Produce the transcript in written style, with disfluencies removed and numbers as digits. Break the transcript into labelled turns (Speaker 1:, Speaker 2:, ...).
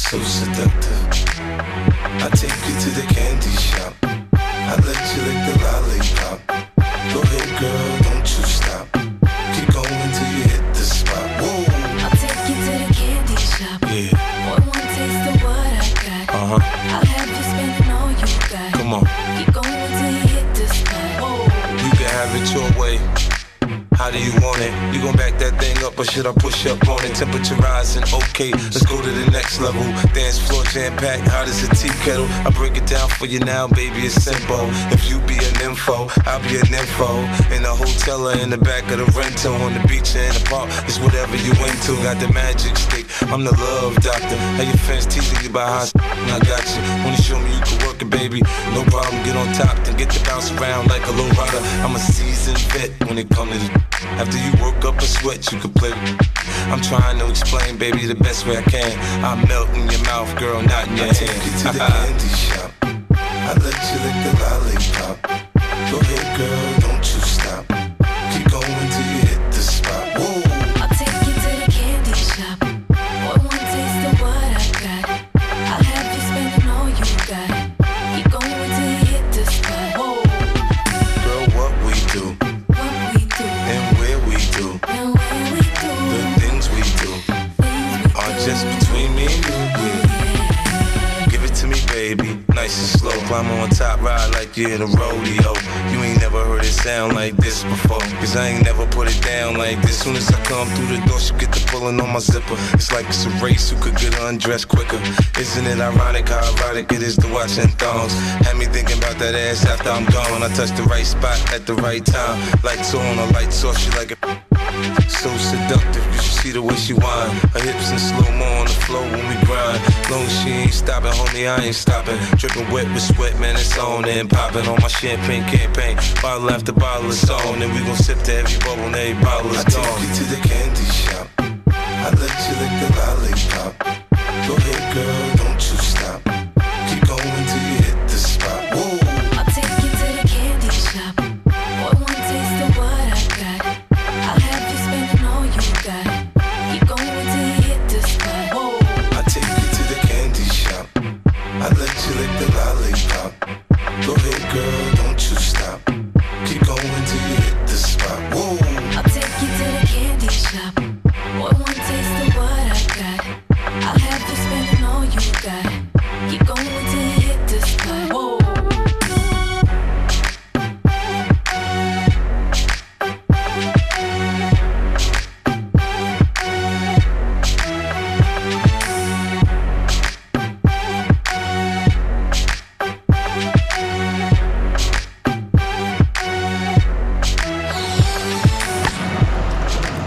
Speaker 1: so seductive. I take you to the candy shop. I let you lick the lollipop. Go ahead, girl, don't you stop. Keep going till you hit the spot. Whoa.
Speaker 2: I'll take you to the candy shop.
Speaker 1: Yeah.
Speaker 2: Boy, one taste of what I got. I'll have you spending all you got.
Speaker 1: Come on.
Speaker 2: Keep going till you hit the spot. Whoa.
Speaker 1: You can have it your way. How do you want it? You gon' back that thing up or should I push up on it? Temperature rising, okay, let's go to the next level. Dance floor jam-packed, hot as a tea kettle. I break it down for you now, baby, it's simple. If you be an info, I'll be an info. In the hotel or in the back of the rental, on the beach or in the park, it's whatever you into. Got the magic stick, I'm the love doctor. How your fans teasing you about how I got you. Wanna show me you can work it, baby? No problem, get on top, then get to bounce around like a low rider. I'm a seasoned vet when it comes to this. After you work up a sweat, you can play with it. I'm trying to explain, baby, the best way I can. I melt in your mouth, girl, not in your hand. I take you to the candy shop. I let you lick the lollipop. Go ahead, girl, don't you stop. Keep going till you hit the spot. Whoa.
Speaker 2: I'll take you to the candy shop. Boy, one taste of what I got. I'll have you spending all you got. Keep going till you hit the spot. Whoa.
Speaker 1: Girl, what we do. Just between me and you, yeah. Give it to me, baby, nice and slow. Climb on top, ride like you're in a rodeo. You ain't never heard it sound like this before, cause I ain't never put it down like this. Soon as I come through the door, she get the pulling on my zipper. It's like it's a race, who could get undressed quicker. Isn't it ironic how erotic it is to watch in thongs? Had me thinking about that ass after I'm gone. I touch the right spot at the right time. Lights on, or lights off, she like it so seductive, you should see the way she whine. Her hips in slow-mo on the floor when we grind. Long as she ain't stopping, homie, I ain't stopping. Dripping wet with sweat, man, it's on and popping on my champagne campaign. Bottle after bottle is on, and we gon' sip to every bubble and every bottle is gone. I take you to the candy shop. I let you lick the lollipop. Go ahead, girl, don't you